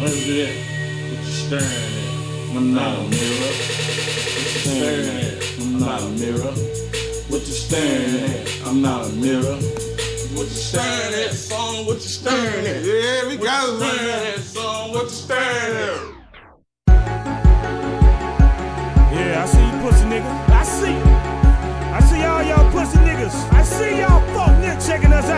Let's do that. What you staring at? I'm not a mirror. What you staring at? I'm not a mirror. What you staring at? I'm not a mirror. What you staring at, son? What you staring at? Yeah, we got it. What you staring at, son? What you staring at? Yeah, I see you pussy nigga. I see all y'all pussy niggas. I see y'all fuck niggas checking us